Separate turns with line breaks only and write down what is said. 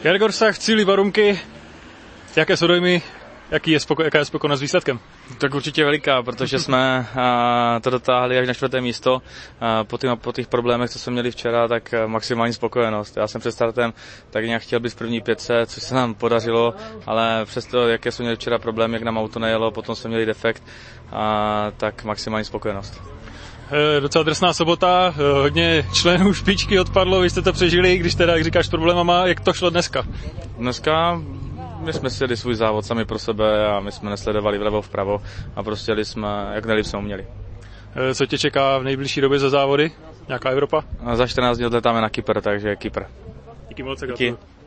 Jargor Sach, cílí Barunky. Jaké jsou dojmy? Jaká je spokojenost s výsledkem?
Tak určitě veliká, protože jsme to dotáhli až na 4. místo. Po těch problémech, co jsme měli včera, tak maximální spokojenost. Já jsem před startem tak nějak chtěl být v první 5, což se nám podařilo, ale přesto, jaké jsme měli včera problémy, jak nám auto nejelo, potom jsme měli defekt, tak maximální spokojenost.
Docela drsná sobota, hodně členů špičky odpadlo, vy jste to přežili, když teda, jak říkáš, s problémama, jak to šlo dneska?
Dneska my jsme si jeli svůj závod sami pro sebe a my jsme nesledovali vlevo vpravo a prostě jeli jsme, jak nejlíp jsme uměli.
Co tě čeká v nejbližší době za závody? Nějaká Evropa?
Za 14 dní odletáme na Kypr, takže Kypr.
Díky moc.
Díky.